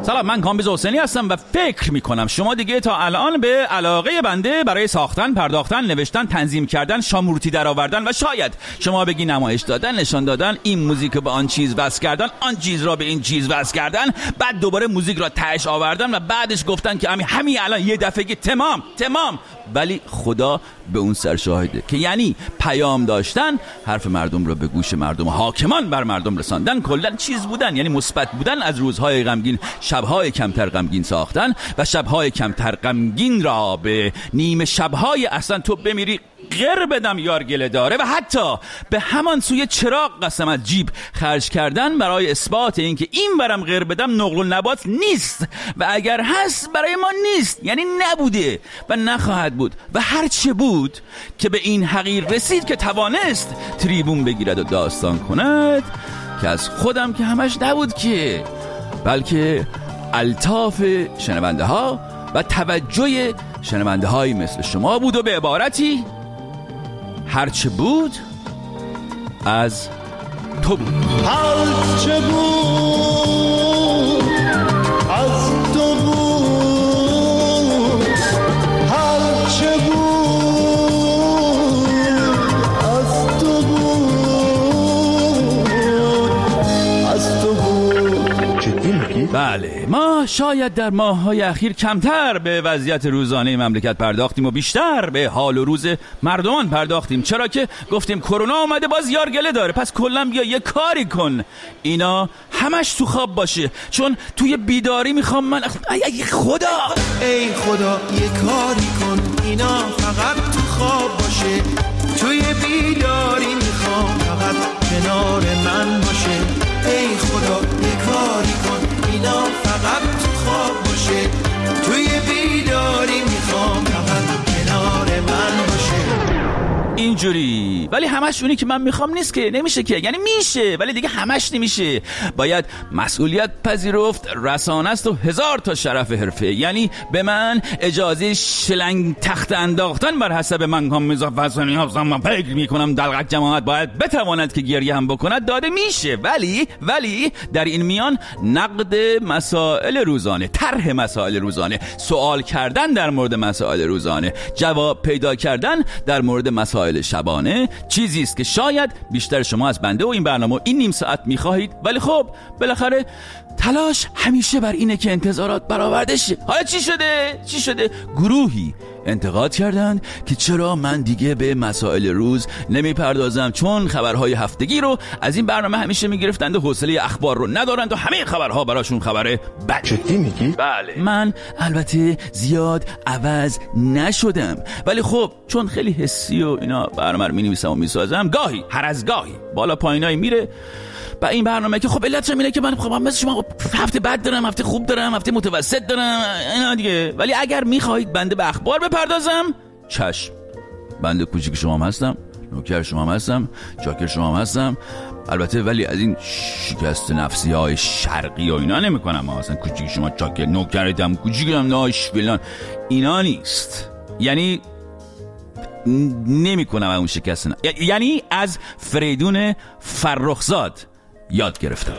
سلام، من کامبیز حسینی هستم و فکر میکنم شما دیگه تا الان به علاقه بنده برای ساختن، پرداختن، نوشتن، تنظیم کردن، شامورتی در آوردن و شاید شما بگی نمایش دادن، نشان دادن، این موزیک به آن چیز وصل کردن، آن چیز را به این چیز وصل کردن، بعد دوباره موزیک را تهش آوردن و بعدش گفتن که همین الان یه دفعگی تمام. ولی خدا به اون سرشاهده که یعنی پیام داشتن، حرف مردم رو به گوش مردم، حاکمان بر مردم رساندن، کلا چیز بودن، یعنی مثبت بودن، از روزهای غمگین شبهای کمتر غمگین ساختن و شبهای کمتر غمگین را به نیمه شبهای اصلا تو بمیری غیر بدم یار گله داره و حتی به همان سوی چراغ قسم از جیب خرج کردن برای اثبات اینکه این برم غیر بدم نقل و نبات نیست و اگر هست برای ما نیست، یعنی نبوده و نخواهد بود و هر چه بود که به این حقیر رسید که توانست تریبون بگیرد و داستان کند که از خودم که همش نبود که، بلکه الطاف شنونده ها و توجه شنونده هایی مثل شما بود و به عبارتی هرچه بود از تو بود. هرچه بود از تو بود، هرچه بود از تو بود، از تو بود. جدی میگی؟ بله، ما شاید در ماه‌های اخیر کمتر به وضعیت روزانه مملکت پرداختیم و بیشتر به حال و روز مردمان پرداختیم، چرا که گفتیم کرونا اومده باز یار گله داره، پس کلا بیا یه کاری کن اینا همش تو خواب باشه، چون توی بیداری میخوام من ای خدا یه کاری کن اینا فقط تو خواب باشه، توی بیداری میخوام فقط کنار من باشه، ای خدا یه کاری کن اینا فقط تو خواب باشه، توی بیداری میخوام فقط کنار من باشه. اینجوری، ولی همش اونی که من میخوام نیست که، نمیشه که، یعنی میشه ولی دیگه همش نمیشه، باید مسئولیت پذیرفت، رسانه است و 1000 تا شرف حرفه، یعنی به من اجازه شلنگ تخت انداختن بر حسب من کامبیز حسینی هستم، من فکر میکنم دلقک جماعت باید بتواند که گریه هم بکند داده میشه، ولی در این میان نقد مسائل روزانه، طرح مسائل روزانه، سوال کردن در مورد مسائل روزانه، جواب پیدا کردن در مورد مسائل شبانه چیزی است که شاید بیشتر شما از بنده و این برنامه این نیم ساعت میخواهید، ولی خب بالاخره تلاش همیشه بر اینه که انتظارات برآورده شه. حالا چی شده؟ گروهی انتقاد کردند که چرا من دیگه به مسائل روز نمیپردازم، چون خبرهای هفتگی رو از این برنامه همیشه میگرفتند و حوصله اخبار رو ندارند و همه خبرها براشون خبره بد. جدی میگی؟ بله. من البته زیاد عوض نشدم، ولی خب چون خیلی حسی و اینا برنامه رو مینویسم و میسازم، گاهی هر از گاهی بالا پایینایی میره با این برنامه که خب علتش اینه که من خب مثل شما هفته بد دارم، هفته خوب دارم، هفته متوسط دارم اینا دیگه، ولی اگر میخواهید بنده به اخبار بپردازم چشم، بنده کوچیک شما هم هستم، نوکر شما هم هستم، چاکر شما هم هستم، البته ولی از این شکست نفسی های شرقی و اینا نمی کنم، اصلا کوچیک شما چاکر نوکرتم کوچیکم ناش فلان اینا نیست، یعنی نمی کنم اون شکست یعنی از فریدون فرخزاد یاد گرفتم.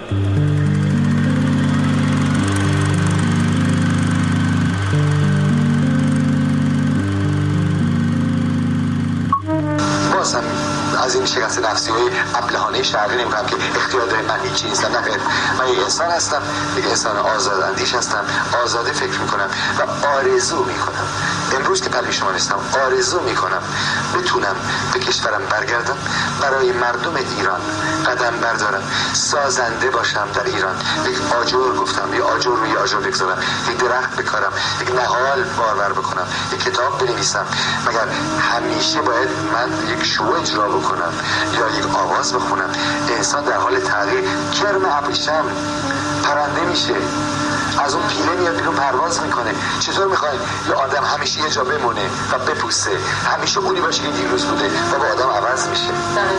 بازم از این شکست نفسی های ابلهانه شرقی نمی‌کنم که اختیار داره، من هیچی نیستم، نه خیر، من یک انسان هستم، یک انسان آزاداندیش هستم، آزاده فکر میکنم و آرزو میکنم، امروز که پلوی شما نیستم آرزو میکنم بتونم به کشورم برگردم، برای مردم ایران قدم بردارم، سازنده باشم در ایران، یک آجر گفتم، یک آجر روی آجر بگذارم، یک درخت بکارم، یک نهال بارور بکنم، یک کتاب بنویسم، مگر همیشه باید من یک شو اجرا بکنم یا یک آواز بخونم؟ انسان در حال تغییر، کرم ابریشم پرنده میشه، از اون پیله میاد بیرون پرواز میکنه، چطور میخواید یه آدم همیشه یه جا بمونه و بپوسه، همیشه اونی باشه که دیروز بوده و با آدم عوض میشه،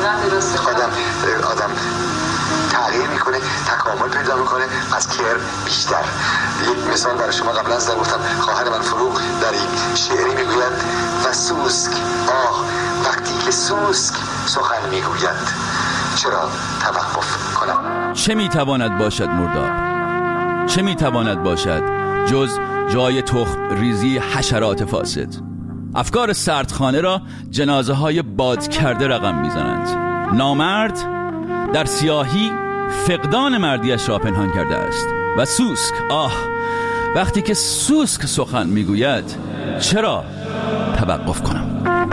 آدم تغییر میکنه، تکامل پیدا میکنه، از کرم بیشتر. یک مثال برای شما قبلا از گفتم، خواهر من فروغ در یک شعری میگوید و سوسک وقتی که سوسک سخن میگوید چرا توقف کنم؟ چه میتواند باشد مردار؟ چه میتواند باشد جز جای تخم ریزی حشرات فاسد؟ افکار سردخانه را جنازه های باد کرده رقم میزنند. نامرد در سیاهی فقدان مردیش را پنهان کرده است و سوسک، وقتی که سوسک سخن میگوید چرا توقف کنم؟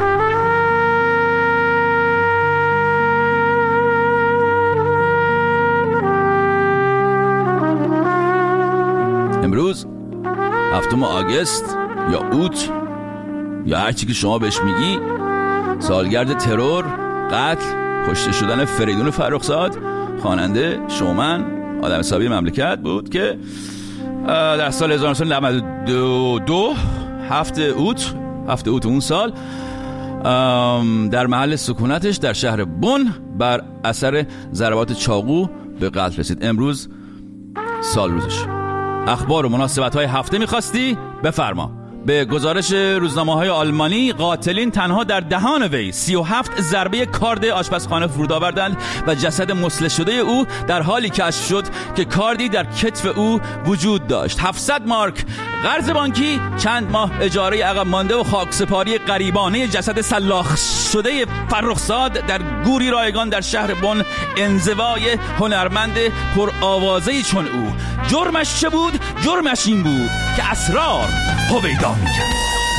امروز 7 آگوست یا اوت یا هر چی که شما بهش میگی، سالگرد ترور، قتل، کشته شدن فریدون فرخزاد، خواننده، شومن، آدم حسابی مملکت بود که در سال 1992 7 اوت اون سال در محل سکونتش در شهر بن بر اثر ضربات چاقو به قتل رسید. امروز سال روزش. اخبار و مناسبت‌های هفته می‌خواستی؟ بفرما. به گزارش روزنامه‌های آلمانی، قاتلین تنها در دهان وی 37 ضربه کارد آشپزخانه فرود آوردند و جسد مسلح شده او در حالی کشف شد که کاردی در کتف او وجود داشت. 700 مارک قرض بانکی، چند ماه اجاره عقب مانده و خاکسپاری غریبانه جسد سلاخ شده فرخزاد در گوری رایگان در شهر بن، انزوای هنرمند پرآوازه‌ای چون او. جرمش چه بود؟ جرمش این بود که اسرار هویدا میکرد.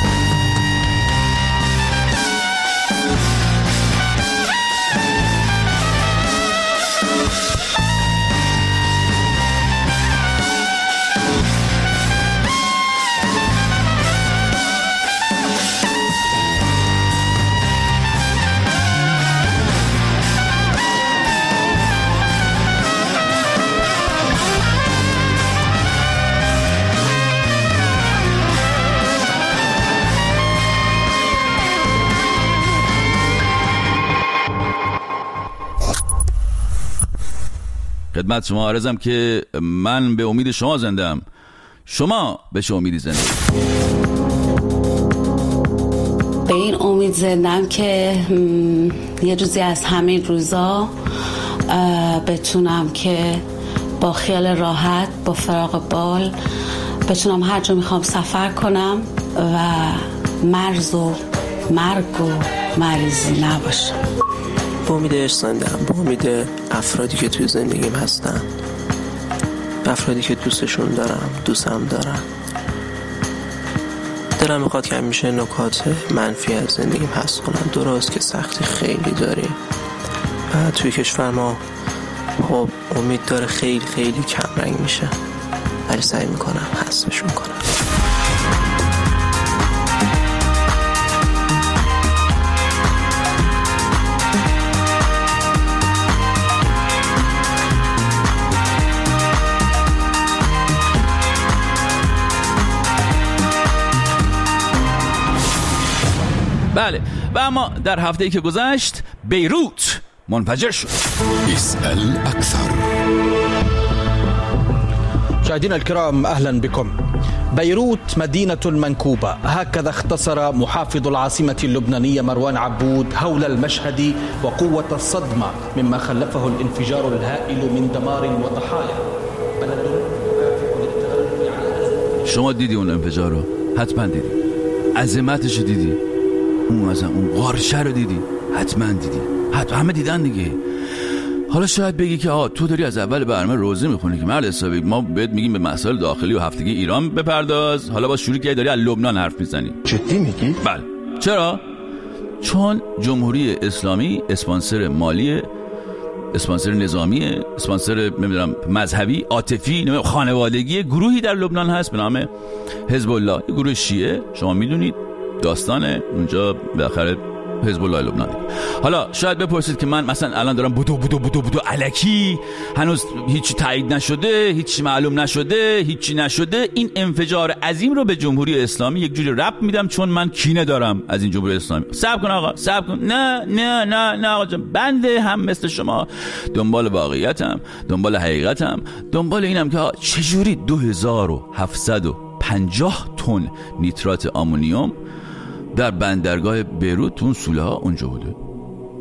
خدمت شما عرضم که من به امید شما زندم، شما به چه امیدی زنده؟ به این امید زندم که یه روزی از همین روزا بتونم که با خیال راحت، با فراغ بال بتونم هر جا میخوام سفر کنم و مرز و مرگ و مریضی نباشه. با امید عشق زندم، با امید افرادی که توی زندگیم هستن، افرادی که دوستشون دارم، دوستم دارم. دلم میخواد که همیشه نکات منفی از زندگیم حذف کنم. درست که سختی خیلی داریم و توی کشور ما خب امید داره خیلی خیلی کم رنگ میشه، ولی سعی میکنم حذفش میکنم. بله، و اما در هفته‌ای که گذشت بیروت منفجر شد. اسأل أكثر. مشاهدينا الكرام أهلا بكم. بيروت مدينة منكوبة، هكذا اختصر محافظ العاصمة اللبنانية مروان عبود هول المشهد وقوة الصدمة مما خلفه الانفجار الهائل من دمار وضحايا. شما دیدی اون انفجار رو؟ حتما دیدی. عظمتش رو دیدی. اون قارشه رو دیدی؟ حتما دیدی. همه دیدن دیگه. حالا شاید بگی که تو داری از اول برنامه روزه میخونی که مرد حسابی، ما بهت میگیم به مسائل داخلی و هفتگی ایران بپرداز، حالا با شروع که داری از لبنان حرف میزنی. جدی میگی؟ بله. چرا؟ چون جمهوری اسلامی اسپانسر مالی، اسپانسر نظامی، اسپانسر نمیدونم مذهبی، عاطفی، خانوادگی گروهی در لبنان هست به نام حزب الله، یه گروه شیعه. شما میدونید داستانه اونجا بالاخره حزب الله لبنان. حالا شاید بپرسید که من مثلا الان دارم بودو الکی، هنوز هیچی تایید نشده، هیچی معلوم نشده، هیچی نشده، این انفجار عظیم رو به جمهوری اسلامی یک جوری ربط میدم چون من کینه دارم از این جمهوری اسلامی. صبر کن آقا، صبر کن. نه آقا جان، بنده هم مثل شما دنبال واقعیتم، دنبال حقیقتم، دنبال اینم که چجوری 2750 تن نیترات آمونیوم در بندرگاه بیروت اون سوله ها اونجا بوده.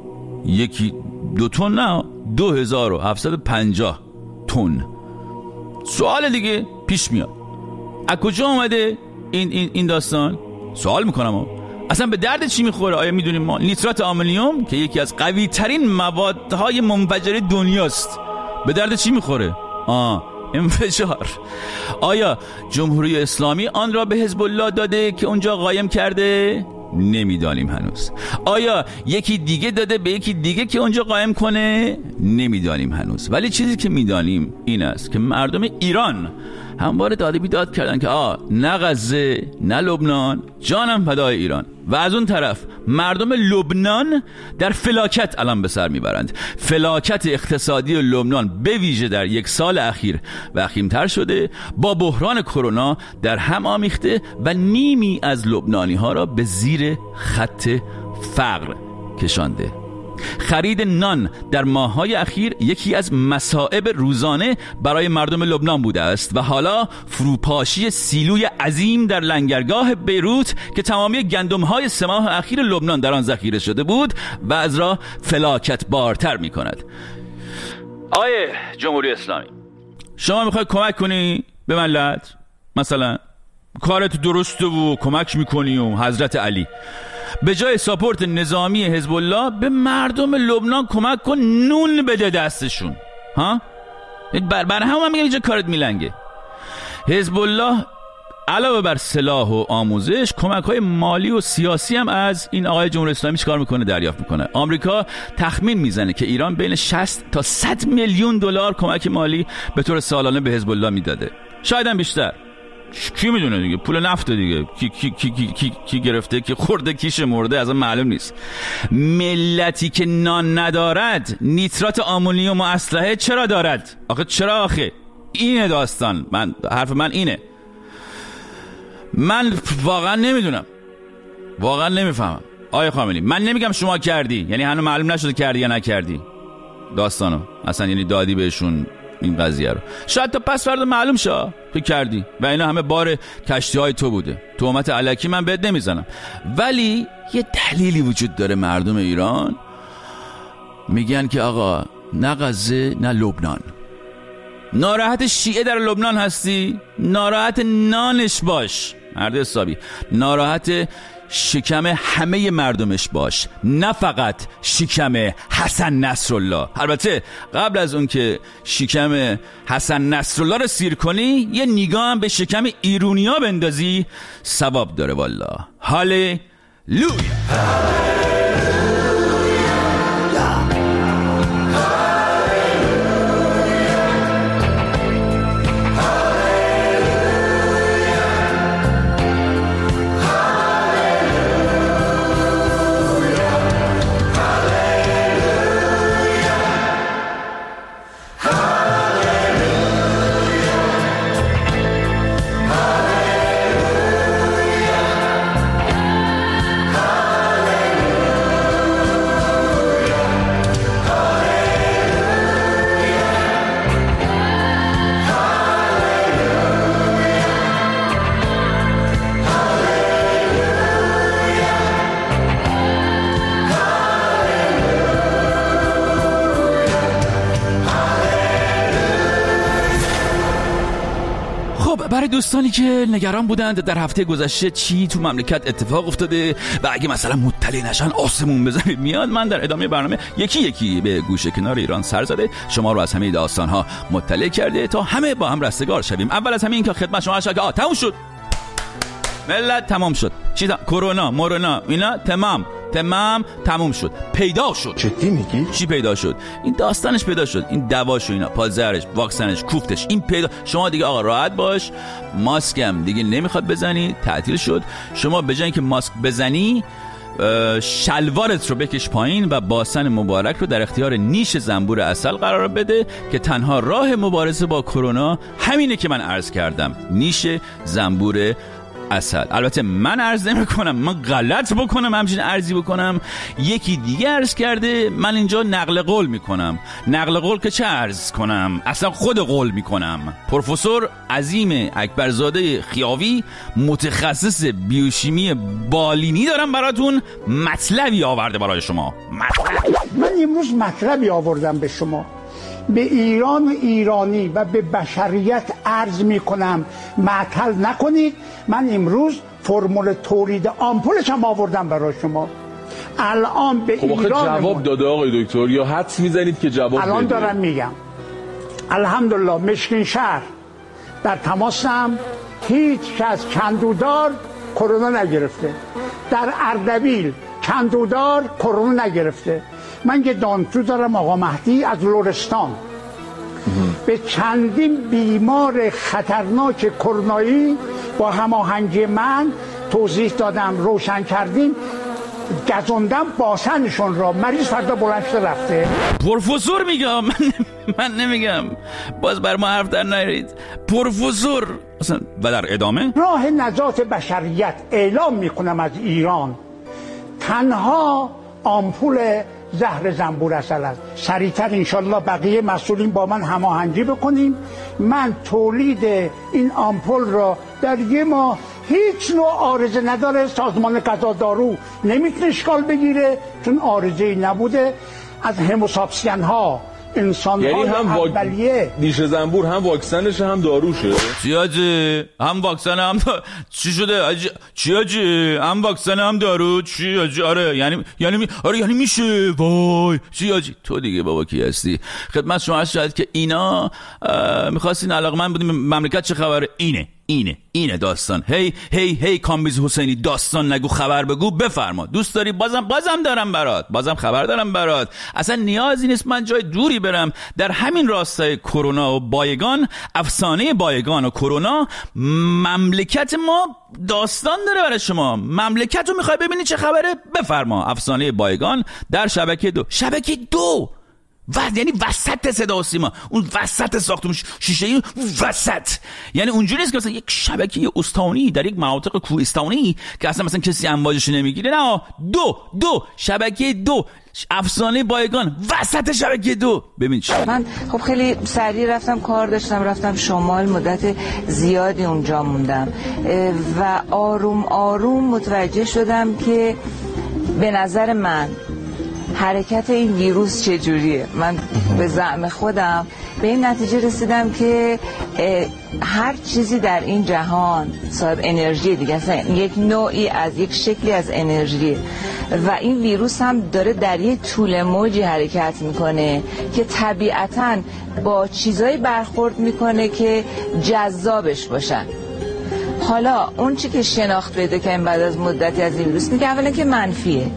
یکی 2 تن نه، 2750 تن. سوال دیگه پیش میاد، از کجا اومده این داستان؟ سوال میکنم اصلا به درد چی میخوره؟ آیا میدونیم ما نیترات آمونیوم که یکی از قوی ترین موادهای منفجره دنیاست به درد چی میخوره؟ انفجار. آیا جمهوری اسلامی آن را به حزب الله داده که اونجا قایم کرده؟ نمیدانیم هنوز. آیا یکی دیگه داده به یکی دیگه که اونجا قایم کنه؟ نمیدانیم هنوز. ولی چیزی که میدانیم این است که مردم ایران همواره داد بیداد کردن که نه غزه نه لبنان، جانم فدای ایران. و از اون طرف مردم لبنان در فلاکت الان به سر میبرند. فلاکت اقتصادی لبنان به ویژه در یک سال اخیر وخیم‌تر شده، با بحران کرونا در هم آمیخته و نیمی از لبنانی ها را به زیر خط فقر کشانده. خرید نان در ماه‌های اخیر یکی از مصائب روزانه برای مردم لبنان بوده است و حالا فروپاشی سیلوی عظیم در لنگرگاه بیروت که تمامی گندم‌های 3 ماه اخیر لبنان در آن ذخیره شده بود و از را فلاکت بارتر می‌کند. آیه جمهوری اسلامی، شما می‌خوای کمک کنی به ملت؟ مثلا کارت درسته و کمک می‌کنی و حضرت علی، به جای ساپورت نظامی حزب الله به مردم لبنان کمک کن، نون بده دستشون. بر همه من میگم اینجا کارت میلنگه. حزب الله علاوه بر سلاح و آموزش، کمک‌های مالی و سیاسی هم از این آقای جمهوری اسلامی چیکار میکنه؟ دریافت میکنه. آمریکا تخمین میزنه که ایران بین 60 تا 100 میلیون دلار کمک مالی به طور سالانه به حزب الله میداده، شاید هم بیشتر. کی میدونه دیگه، پول نفت دیگه، کی گرفته، کی خورده، کی شمرده، اصلا معلوم نیست. ملتی که نان ندارد نیترات آمونیوم و اسلحه چرا دارد؟ چرا اینه داستان. حرف من اینه. من واقعا نمیدونم، واقعا نمیفهمم. آیه خامنه‌ای، من نمیگم شما کردی، یعنی هنوز معلوم نشده کردی یا نکردی داستانو اصلا، یعنی دادی بهشون این قضیه رو، شاید تا پس فردا معلوم شه که کردی و اینا همه بار کشتی‌های تو بوده. تهمت الکی من بهت نمیزنم، ولی یه دلیلی وجود داره. مردم ایران میگن که آقا نه غزه نه لبنان. ناراحت شیعه در لبنان هستی؟ ناراحت نانش باش مرد حسابی، ناراحت شکم همه مردمش باش، نه فقط شکم حسن نصرالله. البته قبل از اون که شکم حسن نصرالله رو سیر کنی، یه نگاه هم به شکم ایرونیا بندازی، ثواب داره والله. هاللویا. برای دوستانی که نگران بودند در هفته گذشته چی تو مملکت اتفاق افتاده و اگه مثلا مطلع نشن آسمون بزنید میاد، من در ادامه برنامه یکی یکی به گوشه کنار ایران سر زده شما رو از همه داستان‌ها مطلع کرده تا همه با هم رستگار شویم. اول از همه این که خدمت شما عرض که تموم شد ملت، تمام شد. کرونا مورونا اینا تمام شد، پیدا شد. جدی میگی؟ چی پیدا شد؟ این داستانش پیدا شد، این دواش و اینا، پالزرش، واکسنش، کوفتش، این پیدا. شما دیگه آقا راحت باش، ماسکم دیگه نمیخواد بزنی، تعطیل شد. شما به جای اینکه ماسک بزنی شلوارت رو بکش پایین و باسن مبارک رو در اختیار نیش زنبور عسل قرار بده که تنها راه مبارزه با کرونا همینه که من عرض کردم، نیش زنبور عسل. البته من عرض نمی کنم، من غلط بکنم همچین عرضی بکنم، یکی دیگه عرض کرده، من اینجا نقل قول میکنم. نقل قول که چه عرض کنم، اصلا خود قول میکنم. پروفسور عظیم اکبرزاده خیاوی، متخصص بیوشیمی بالینی، دارم براتون مطلبی آورده برای شما. من امروز مطلبی آوردم به شما. به ایران و ایرانی و به بشریت عرض می کنم معطل نکنید. من امروز فرمول تولید آمپولش هم آوردم برای شما. الان به ایران جواب داده آقای دکتر یا حدس میزنید که جواب الان بده؟ دارم میگم الحمدلله مشکین شهر در تماسم، هیچ کس کندودار کرونا نگرفته. در اردبیل کندودار کرونا نگرفته. من یه دانشجو دارم آقا مهدی از لرستان، به چندین بیمار خطرناک کرونایی با هماهنگی من توضیح دادم، روشن کردیم، گزوندم باسنشون را. مریض فردا بلند شده رفته. پروفسور میگم، من نمیگم، باز بر ما حرف در نیارید. پروفسور اصلا. و در ادامه راه نجات بشریت اعلام میکنم از ایران تنها آمپول زهر زنبور عسل است. سریعتر انشالله بقیه مسئولین با من هماهنگی بکنیم. من تولید این آمپول را در یه ماه، هیچ نوع عارضه نداره، سازمان غذا دارو نمیتونه اشکال بگیره چون عارضه‌ای نبوده. از هموساپسین ها، انسان یعنی های اولیه، نیش زنبور هم واکسنشه هم داروشه. چی هم واکسن هم چی شده چی هم واکسن هم دارو چی آره یعنی میشه. وای چی تو دیگه بابا کی هستی؟ خدمت شما عرض شد که اینا می‌خواستین علاقه‌مند بودیم مملکت چه خبره. اینه داستان. هی کامبیز حسینی داستان نگو، خبر بگو، بفرما. دوست داری بازم دارم برات، بازم خبر دارم برات. اصلا نیازی نیست من جای دوری برم. در همین راستای کرونا و بایگان، افسانه بایگان و کرونا، مملکت ما داستان داره برای شما. مملکت رو میخوای ببینی چه خبره؟ بفرما. افسانه بایگان در شبکه 2 یعنی وسط صدا و سیما، اون وسط ساختمون شیشه‌ای وسط. یعنی اونجوری نیست که مثلا یک شبکه استانی در یک مناطق کوهستانی که اصلا مثلا کسی امواجش نمیگیره. نه، دو شبکه 2 افسانه بایگان وسط شبکه 2. ببین چی. من خب خیلی سریع رفتم، کار داشتم، رفتم شمال، مدت زیادی اونجا موندم و آروم متوجه شدم که به نظر من حرکت این ویروس چجوریه. من به زعم خودم به این نتیجه رسیدم که هر چیزی در این جهان صاحب انرژی دیگه، اصلا یک نوعی از یک شکلی از انرژی و این ویروس هم داره در یک طول موجی حرکت میکنه که طبیعتاً با چیزایی برخورد میکنه که جذابش باشن. حالا اون چی که شناخت پیدا کردیم بعد از مدتی از این ویروس میگه اولا که منفیه،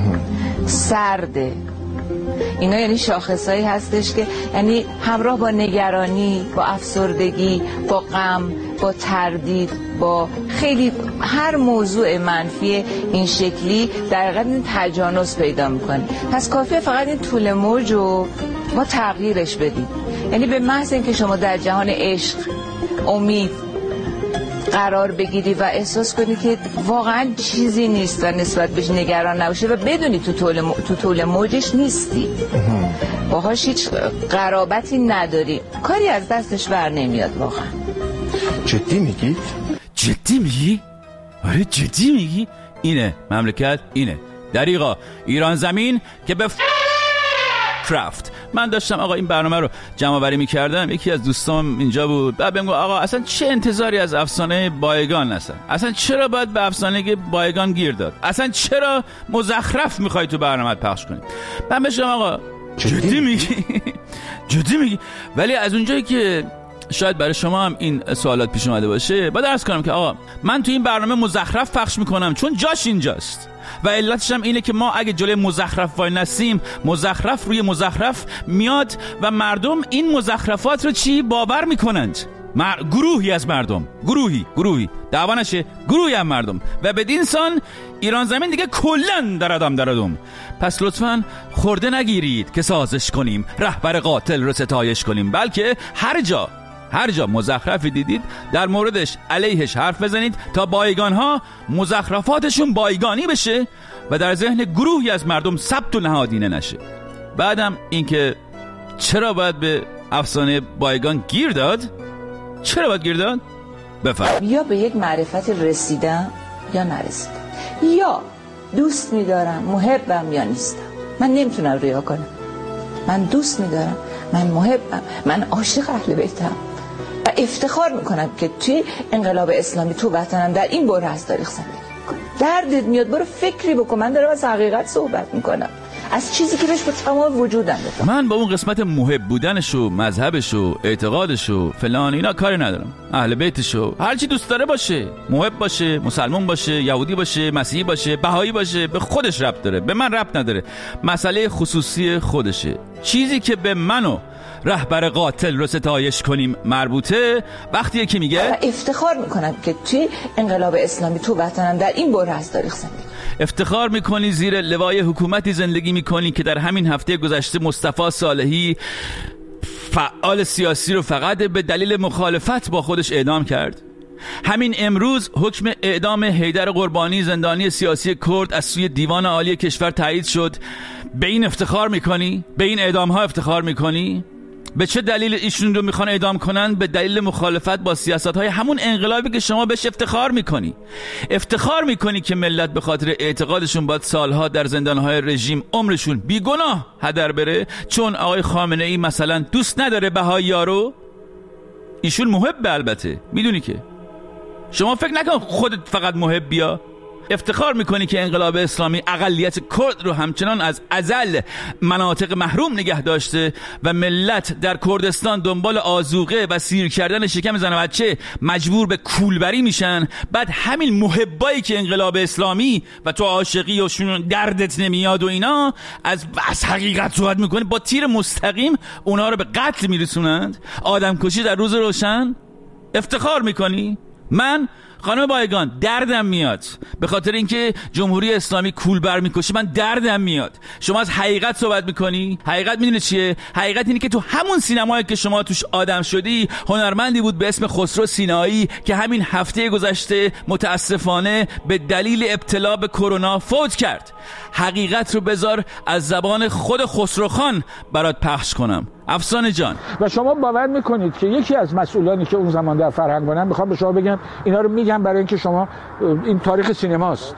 سرده. اینا یعنی شاخصایی هستش که یعنی همراه با نگرانی، با افسردگی، با غم، با تردید، با خیلی هر موضوع منفی این شکلی در حقیقت این تجانس پیدا میکنه. پس کافیه فقط این طول موج رو ما تغییرش بدیم. یعنی به محض اینکه شما در جهان عشق، امید قرار بگیری و احساس کنی که واقعا چیزی نیست و نسبت بهش نگران نباشه و بدونی تو طول موجش نیستی، باهاش هیچ قرابتی نداری، کاری از دستش بر نمیاد. واقعا جدی میگی؟ جدی میگی؟ آره جدی میگی؟ اینه مملکت، اینه دریغا ایران زمین که به کرافت. من داشتم آقا این برنامه رو جمع آوری می‌کردم، یکی از دوستام اینجا بود، بعد بهم گفت آقا اصلا چه انتظاری از افسانه بایگان هستن؟ اصلا چرا باید به افسانه بایگان گیر داد؟ اصلا چرا مزخرف می‌خوای تو برنامه‌ت پخش کنی؟ من بهش گفتم آقا جدی میگی؟ جدی میگی؟ ولی از اونجایی که شاید برای شما هم این سوالات پیش اومده باشه، باید عرض کنم که آقا من تو این برنامه مزخرف پخش میکنم چون جاش اینجاست و علتش هم اینه که ما اگه جلوی مزخرف وای نسیم، مزخرف روی مزخرف میاد و مردم این مزخرفات رو چی باور میکنند. گروهی از مردم، گروهی دعوا نشه، گروهی از مردم و بدین سان ایران زمین دیگه کلن در ادم. پس لطفاً خورده نگیرید که سازش کنیم، رهبر قاتل رو ستایش کنیم، بلکه هر جا مزخرفی دیدید در موردش علیهش حرف بزنید تا بایگان ها مزخرفاتشون بایگانی بشه و در ذهن گروهی از مردم ثبت و نهادینه نشه. بعدم اینکه چرا باید به افسانه بایگان گیر داد؟ چرا باید گیر داد؟ بفرم. یا به یک معرفت رسیدم یا نرسیدم، یا دوست می‌دارم محبم یا نیستم. من نمیتونم ریا کنم. من دوست می‌دارم من محبم، من عاشق اهل بیتم و افتخار میکنم که توی انقلاب اسلامی تو وطنم در این بره از تاریخ زندگی میکنم. دردت میاد برو فکری بکن. من دارم از حقیقت صحبت میکنم، از چیزی که بهش با تمام وجودم بفهم. من با اون قسمت محب بودنش و مذهبش و اعتقادش و فلان اینا کاری ندارم. اهل بیتش و هر چی دوست داره باشه، محب باشه، مسلمان باشه، یهودی باشه، مسیحی باشه، بهایی باشه، به خودش ربط داره، به من ربط نداره. مسئله خصوصی خودشه. چیزی که به منو رهبر قاتل رو ستایش کنیم مربوطه وقتیه که میگه و افتخار میکنم که توی انقلاب اسلامی تو وطنم در این بره از تاریخ زندگی. افتخار میکنی زیر لوای حکومتی زندگی میکنی که در همین هفته گذشته مصطفی صالحی فعال سیاسی رو فقط به دلیل مخالفت با خودش اعدام کرد. همین امروز حکم اعدام حیدر قربانی زندانی سیاسی کرد از سوی دیوان عالی کشور تایید شد. به این افتخار میکنی؟ به این اعدام ها افتخار میکنی؟ به چه دلیل ایشون رو میخوان اعدام کنن؟ به دلیل مخالفت با سیاست‌های همون انقلابی که شما بهش افتخار میکنی. افتخار میکنی که ملت به خاطر اعتقادشون باید سالها در زندان‌های رژیم عمرشون بیگناه هدر بره چون آقای خامنه‌ای مثلا دوست نداره بهایی‌ها رو. ایشون محب، البته میدونی که شما فکر نکن خودت فقط محب بیا. افتخار میکنی که انقلاب اسلامی اقلیت کرد رو همچنان از ازل مناطق محروم نگه داشته و ملت در کردستان دنبال آذوقه و سیر کردن شکم زن و بچه مجبور به کولبری میشن. بعد همین محبایی که انقلاب اسلامی و تو عاشقی و شون دردت نمیاد و اینا از حقیقت صحبت میکنی، با تیر مستقیم اونا رو به قتل میرسونند، آدم کشی در روز روشن. افتخار میکنی؟ من خانم بایگان دردم میاد به خاطر اینکه جمهوری اسلامی کولبر میکشه. من دردم میاد. شما از حقیقت صحبت میکنی. حقیقت میدونی چیه؟ حقیقت اینه که تو همون سینمایی که شما توش آدم شدی هنرمندی بود به اسم خسرو سینایی که همین هفته گذشته متاسفانه به دلیل ابتلا به کرونا فوت کرد. حقیقت رو بذار از زبان خود خسروخان برات پخش کنم. افسانه جان، و شما باور میکنید که یکی از مسئولانی که اون زمان در فرهنگ بودن، میخوام به شما بگم اینا رو میگم برای اینکه شما این تاریخ سینماست.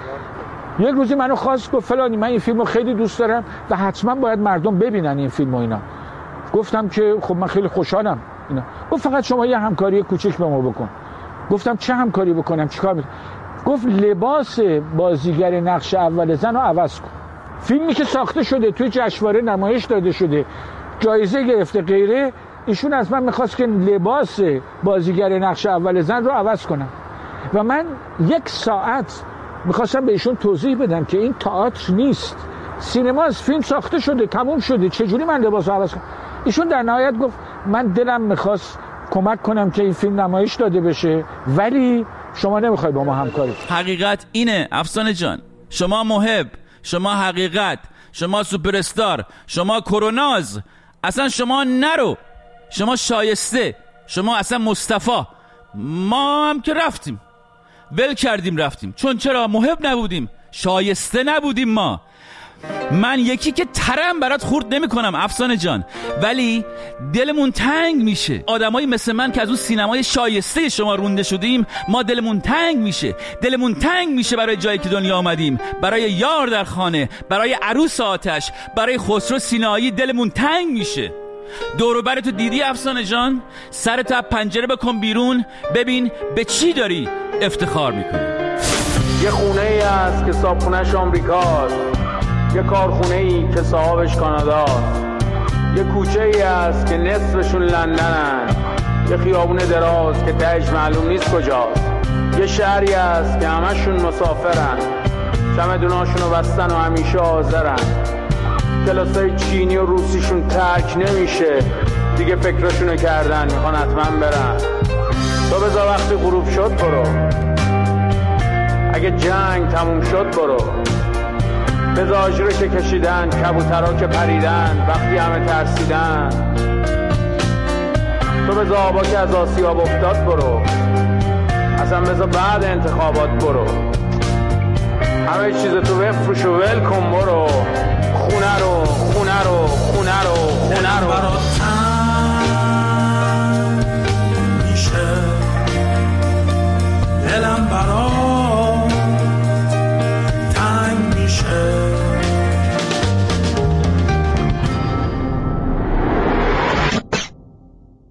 یک روزی منو خواست گفت فلانی من این فیلمو خیلی دوست دارم و حتما باید مردم ببینن این فیلمو اینا. گفتم که خب من خیلی خوشحالم اینا. گفت فقط شما یه همکاری کوچیک به ما بکن. گفتم چه همکاری بکنم؟ چیکار میکنم؟ گفت لباس بازیگر نقش اول زن رو عوض کن. فیلمی که ساخته شده توی جشنواره نمایش داده شده، جایزه گرفته غیره، ایشون از من میخواست که لباس بازیگر نقش اول زن رو عوض کنم و من 1 ساعت میخواستم به ایشون توضیح بدم که این تئاتر نیست، سینماست، فیلم ساخته شده، تموم شده، چجوری من لباس رو عوض کنم؟ ایشون در نهایت گفت من دلم میخواست کمک کنم که این فیلم نمایش داده بشه ولی شما نمیخوای با ما همکاری. حقیقت اینه افسانه جان. شما محب، شما حقیقت، شما سوپر استار، شما کروناز، اصلا شما نرو، شما شایسته، شما اصلا مصطفی. ما هم که رفتیم ول کردیم رفتیم. چون چرا؟ محب نبودیم، شایسته نبودیم ما. من یکی که ترم برات خورد نمی کنم افسانه جان، ولی دلمون تنگ میشه. آدمایی مثل من که از اون سینمای شایسته شما رونده شدیم، ما دلمون تنگ میشه. دلمون تنگ میشه برای جایی که دنیا آمدیم، برای یار در خانه، برای عروس آتش، برای خسرو سینایی دلمون تنگ میشه. دور و برتو دیدی افسانه جان؟ سرتو از پنجره بکن بیرون، ببین به چی داری افتخار میکنی. یه خونه ای هست که صاحبخونه‌اش آمریکاست، یه کارخونه ای که صاحبش کاناداست، یه کوچه ای هست که نصفشون لندنن، یه خیابون دراز که تهش معلوم نیست کجاست، یه شهری هست که همشون مسافرن، چمدوناشونو بستن و همیشه حاضرن، کلاسای چینی و روسیشون ترک نمیشه، دیگه فکرشونو کردن میخوان حتما برن. تو بذار وقتی غروب شد برو، اگه جنگ تموم شد برو، بذار آجرو که کشیدن، کبوترها که پریدن وقتی همه ترسیدن، تو بذار آبا که از آسیاب افتاد برو، اصلا بذار بعد انتخابات برو، همه چیز تو بفروش و ول کن برو، خونه رو خونه رو خونه رو خونه رو